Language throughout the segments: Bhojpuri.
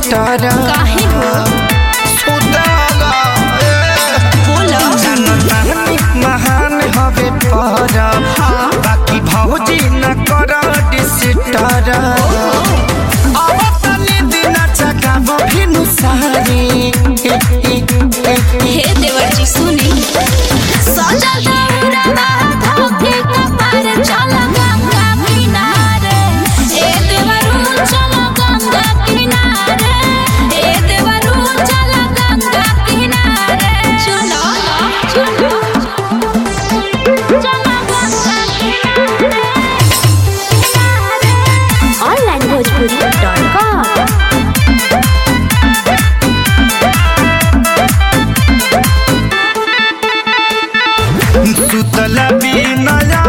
स्वेटर काहे हो सुदागा बोलो जनता महान हवे पर बाकी भौजी न कर डिस्टर अब तनी दिन चकाबो भिनु सारी हे देवर जी सुनी सजा दौरा धोके कपार चल गंगा किनारे ए देवरू चल गंगा किनारे ए देवरू चल गंगा किनारे चलो चलो चल गंगा किनारे onlinebhojpuri.com सुतला बिनया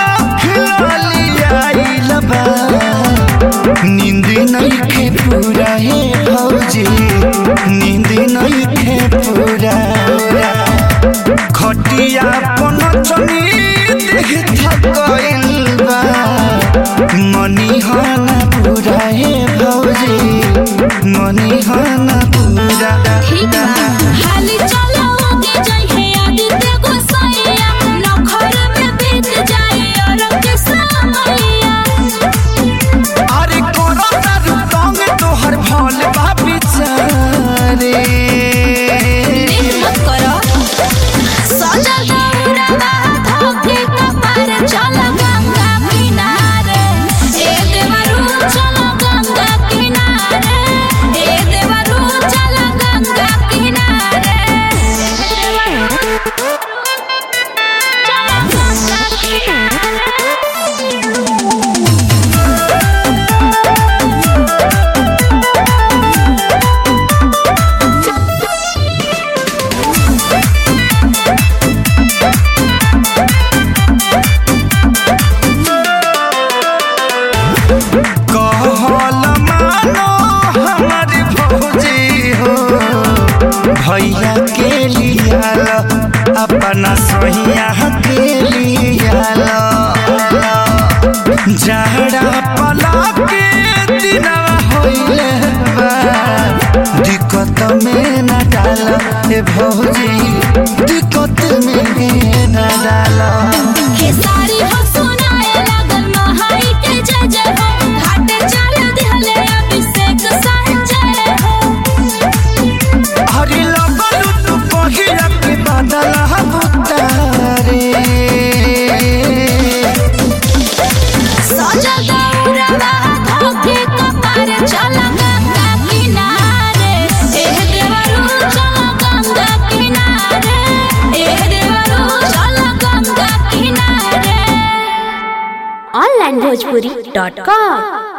खिलिया बा नींद नहीं खे पूरा है भौजी नींद नहीं खे पूरा खटिया पन चनी देख थकइल बा मनी हना पूरा है भौजी मनी हना पूरा ठीक बा हाली चलो आगे जाई है आदित्य गोसाइया नखर में बीत जाई और के समैया अरे कोनो दारू तंग तोहर भल बा बिचारे मत करो सजा दौरा धोके कपार चल गंगा किनारे ए देवरू चल गंगा किनारे ए देवरू चल गंगा किनारे चल गंगा किनारे कहल मानो हमारे भौजी हो भैया के लिया अपना सहिया के लिया जहरा पला के दिनवा होइले बा दिक्कत में न डाल ए भौजी दिक्कत में न डाल खेसारी हो सुनाए लगन महाई के जय जय हो घाटे चल दिहले अभिषेक संजय हो हरि लगल तू कहिया के बादल उतारे सजा दौरा धोके कपार चल गंगा किनारे एह देवरू चल गंगा किनारे एह देवरू चल गंगा किनारे onlinebhojpuri.com